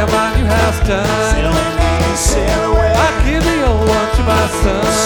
have my new house done. Sail away. I give the old one to my son.